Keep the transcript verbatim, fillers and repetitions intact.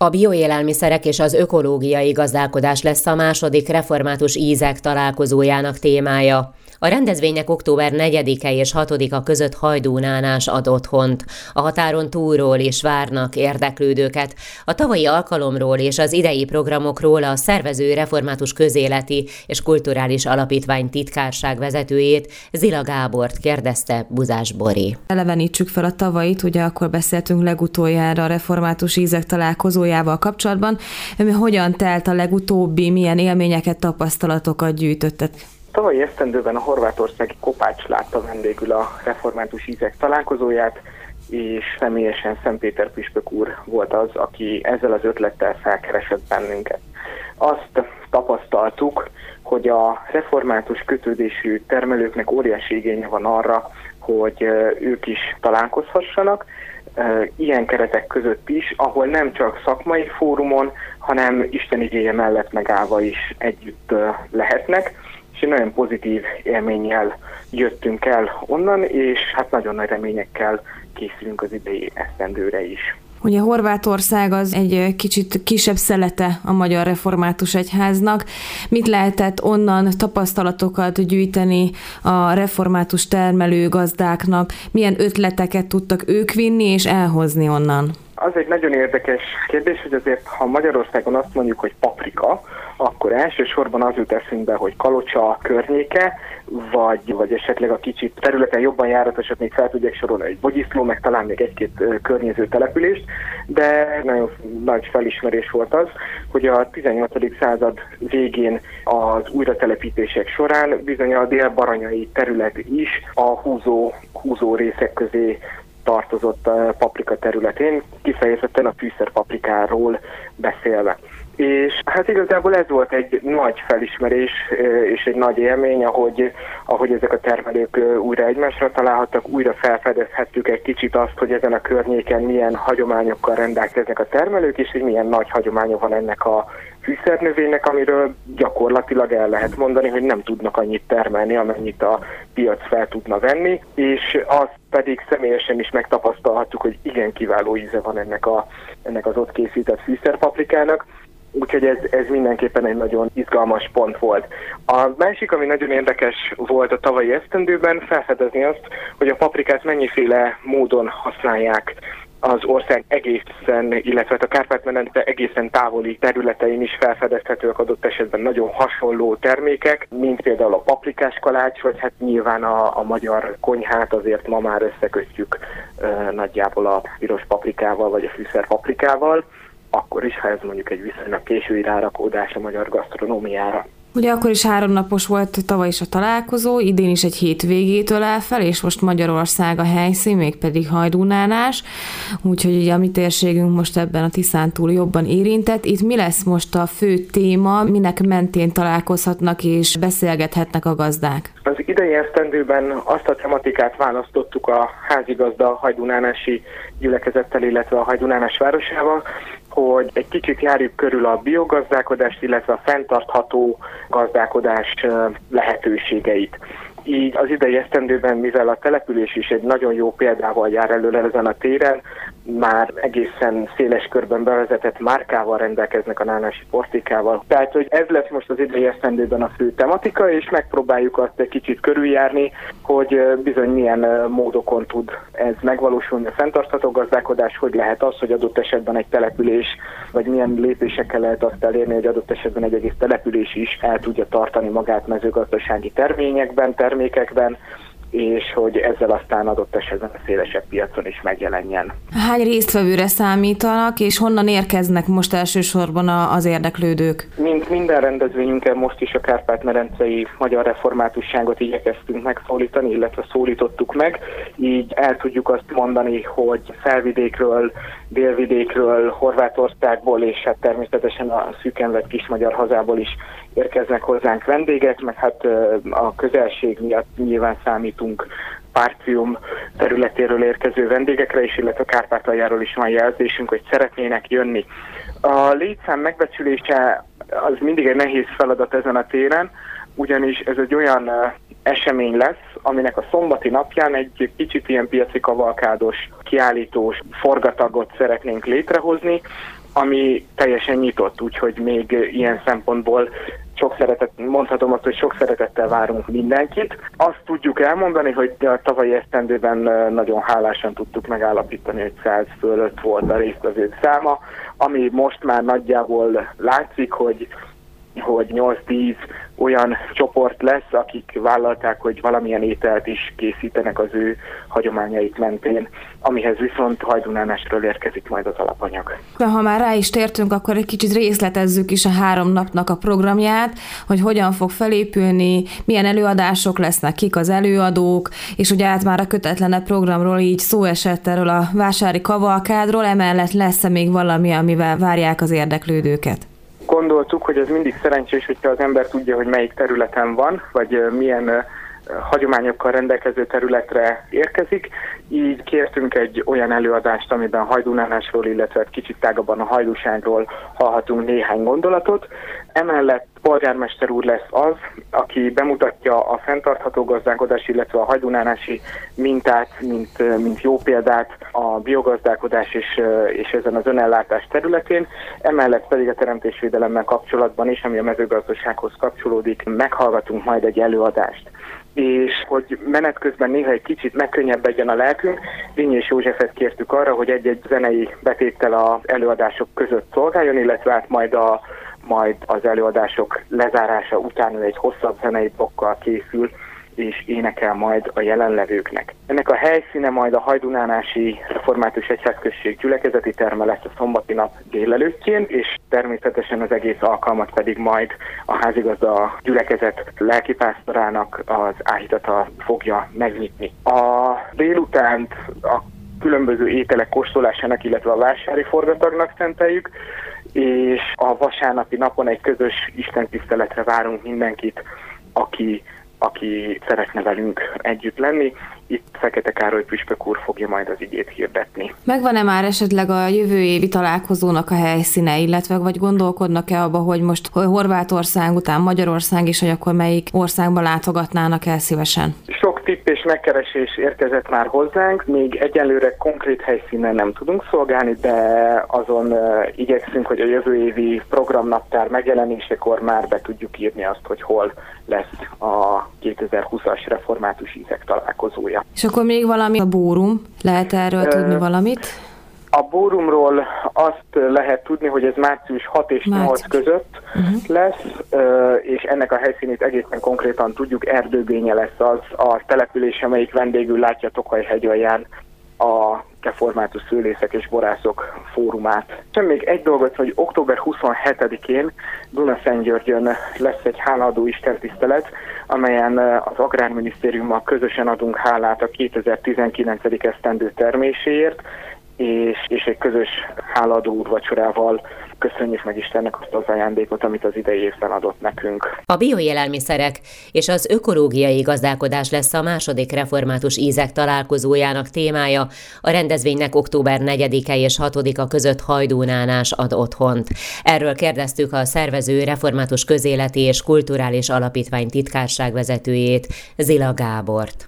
A bioélelmiszerek és az ökológiai gazdálkodás lesz a második református ízek találkozójának témája. A rendezvények október negyedike és hatodika között Hajdúnánás ad otthont. A határon túlról is várnak érdeklődőket. A tavalyi alkalomról és az idei programokról a szervező református közéleti és kulturális alapítvány titkárság vezetőjét, Zila Gábort kérdezte Buzás Bori. Elevenítsük fel a tavait, ugye akkor beszéltünk legutoljára a református ízek találkozójával kapcsolatban. Hogyan telt a legutóbbi, milyen élményeket, tapasztalatokat gyűjtöttek? Tavalyi esztendőben a horvátországi Kopács látta vendégül a református ízek találkozóját, és személyesen Szentpéter püspök úr volt az, aki ezzel az ötlettel felkeresett bennünket. Azt tapasztaltuk, hogy a református kötődésű termelőknek óriási igénye van arra, hogy ők is találkozhassanak, ilyen keretek között is, ahol nem csak szakmai fórumon, hanem Isten igéje mellett megállva is együtt lehetnek, és egy nagyon pozitív élménnyel jöttünk el onnan, és hát nagyon nagy reményekkel készülünk az idei esztendőre is. Ugye Horvátország az egy kicsit kisebb szelete a Magyar Református Egyháznak. Mit lehetett onnan tapasztalatokat gyűjteni a református termelő gazdáknak? Milyen ötleteket tudtak ők vinni és elhozni onnan? Az egy nagyon érdekes kérdés, hogy azért, ha Magyarországon azt mondjuk, hogy paprika, akkor elsősorban az jut eszünkbe, hogy Kalocsa környéke, vagy, vagy esetleg a kicsit területen jobban járatosat még fel tudják sorolni, egy Bogyiszló, meg talán még egy-két környező települést, de nagyon nagy felismerés volt az, hogy a tizennyolcadik század végén az újratelepítések során bizony a dél-baranyai terület is a húzó, húzó részek közé tartozott a paprika területén, kifejezetten a fűszerpaprikáról beszélve. És hát igazából ez volt egy nagy felismerés és egy nagy élmény, ahogy, ahogy ezek a termelők újra egymásra találhattak, újra felfedezhettük egy kicsit azt, hogy ezen a környéken milyen hagyományokkal rendelkeznek a termelők, és hogy milyen nagy hagyománya van ennek a fűszernövénynek, amiről gyakorlatilag el lehet mondani, hogy nem tudnak annyit termelni, amennyit a piac fel tudna venni, és azt pedig személyesen is megtapasztalhattuk, hogy igen kiváló íze van ennek, a, ennek az ott készített fűszerpaprikának. Úgyhogy ez, ez mindenképpen egy nagyon izgalmas pont volt. A másik, ami nagyon érdekes volt a tavalyi esztendőben, felfedezni azt, hogy a paprikát mennyiféle módon használják az ország egészen, illetve a Kárpát-medence egészen távoli területein is felfedezhetőek adott esetben nagyon hasonló termékek, mint például a paprikás kalács, vagy hát nyilván a, a magyar konyhát azért ma már összekötjük e, nagyjából a piros paprikával, vagy a fűszerpaprikával, akkor is, ha ez mondjuk egy viszonylag késői rárakódás a magyar gasztronómiára. Ugye akkor is háromnapos volt tavaly is a találkozó, idén is egy hétvégétől áll fel, és most Magyarország a helyszín, mégpedig Hajdúnánás, úgyhogy ugye a mi térségünk most ebben a Tiszántúl jobban érintett. Itt mi lesz most a fő téma, minek mentén találkozhatnak és beszélgethetnek a gazdák? Az idei esztendőben azt a tematikát választottuk a házigazda hajdúnánási gyülekezettel, illetve a Hajdúnánás városával, hogy egy kicsit járjuk körül a biogazdálkodást, illetve a fenntartható gazdálkodás lehetőségeit. Így az idei esztendőben, mivel a település is egy nagyon jó példával jár előre ezen a téren, már egészen széles körben bevezetett márkával rendelkeznek a nánási portékával. Tehát, hogy ez lesz most az idei esztendőben a fő tematika, és megpróbáljuk azt egy kicsit körüljárni, hogy bizony milyen módokon tud ez megvalósulni a fenntartható gazdálkodás, hogy lehet az, hogy adott esetben egy település, vagy milyen lépésekkel lehet azt elérni, hogy adott esetben egy egész település is el tudja tartani magát mezőgazdasági terményekben, termékekben, és hogy ezzel aztán adott esetben a szélesebb piacon is megjelenjen. Hány résztvevőre számítanak, és honnan érkeznek most elsősorban az érdeklődők? Mint minden rendezvényünkön most is a Kárpát-medencei Magyar Reformátusságot igyekeztünk megszólítani, illetve szólítottuk meg. Így el tudjuk azt mondani, hogy Felvidékről, Délvidékről, Horvátországból, és hát természetesen a szűken vett kismagyar hazából is érkeznek hozzánk vendégek, meg hát a közelség miatt nyilván számítunk Párcium területéről érkező vendégekre is, illetve a Kárpátaljáról is van jelzésünk, hogy szeretnének jönni. A létszám megbecsülése az mindig egy nehéz feladat ezen a téren, ugyanis ez egy olyan esemény lesz, aminek a szombati napján egy kicsit ilyen piaci kavalkádos, kiállítós forgatagot szeretnénk létrehozni, ami teljesen nyitott, úgyhogy még ilyen szempontból sok szeretet, mondhatom azt, hogy sok szeretettel várunk mindenkit. Azt tudjuk elmondani, hogy a tavalyi esztendőben nagyon hálásan tudtuk megállapítani, hogy száz fölött volt a résztvevők száma, ami most már nagyjából látszik, hogy hogy nyolc-tíz olyan csoport lesz, akik vállalták, hogy valamilyen ételt is készítenek az ő hagyományaik mentén, amihez viszont hajdúnánásról érkezik majd az alapanyag. Ha már rá is tértünk, akkor egy kicsit részletezzük is a három napnak a programját, hogy hogyan fog felépülni, milyen előadások lesznek, kik az előadók, és ugye át már a kötetlenebb programról így szó esett erről a vásári kavalkádról, emellett lesz-e még valami, amivel várják az érdeklődőket? Gondoltuk, hogy ez mindig szerencsés, hogyha az ember tudja, hogy melyik területen van, vagy milyen hagyományokkal rendelkező területre érkezik. Így kértünk egy olyan előadást, amiben hajdúnánásról, illetve kicsit tágabban a hajdúságról hallhatunk néhány gondolatot. Emellett polgármester úr lesz az, aki bemutatja a fenntartható gazdálkodás, illetve a hajdúnánási mintát, mint, mint jó példát a biogazdálkodás és, és ezen az önellátás területén. Emellett pedig a teremtésvédelemmel kapcsolatban is, ami a mezőgazdasághoz kapcsolódik, meghallgatunk majd egy előadást. És hogy menet közben néha egy kicsit megkönnyebbedjen a lelkünk, Vinyés Józsefet kértük arra, hogy egy-egy zenei betéttel az előadások között szolgáljon, illetve hát majd, a, majd az előadások lezárása után ő egy hosszabb zenei blokkal készül, és énekel majd a jelenlevőknek. Ennek a helyszíne majd a hajdúnánási református egyházközség gyülekezeti terme lesz a szombati nap délelőttjén, és természetesen az egész alkalmat pedig majd a házigazda gyülekezet lelkipásztorának az áhítata fogja megnyitni. A délutánt a különböző ételek kóstolásának, illetve a vásári forgatagnak szenteljük, és a vasárnapi napon egy közös istentiszteletre várunk mindenkit, aki aki szeretne velünk együtt lenni. Itt Fekete Károly püspök úr fogja majd az igét hirdetni. Megvan-e már esetleg a jövő évi találkozónak a helyszíne, illetve vagy gondolkodnak-e abba, hogy most Horvátország után Magyarország is, hogy akkor melyik országba látogatnának el szívesen? Sok tipp és megkeresés érkezett már hozzánk, még egyelőre konkrét helyszínen nem tudunk szolgálni, de azon uh, igyekszünk, hogy a jövő évi programnaptár megjelenésekor már be tudjuk írni azt, hogy hol lesz a kétezer-húszas református ízek találkozója. És akkor még valami a bórum, lehet erről uh, tudni valamit? A bórumról azt lehet tudni, hogy ez március hat és nyolc között uh-huh. lesz, és ennek a helyszínét egészen konkrétan tudjuk, Erdőbénye lesz az a település, amelyik vendégül látja Tokaj-hegy alján a református szőlészek és borászok fórumát. És még egy dolgot, hogy október huszonhetedikén Dunaszentgyörgyön lesz egy hálaadó istentisztelet, amelyen az Agrárminisztériummal közösen adunk hálát a kétezer-tizenkilencedik esztendő terméséért, és, és egy közös hálaadó úrvacsorával köszönjük meg Istennek azt az ajándékot, amit az idei évben adott nekünk. A bioélelmiszerek és az ökológiai gazdálkodás lesz a második református ízek találkozójának témája. A rendezvénynek október negyedike és hatodika között hajdúnánás ad otthont. Erről kérdeztük a szervező református közéleti és kulturális alapítvány titkárságvezetőjét, Zila Gábort.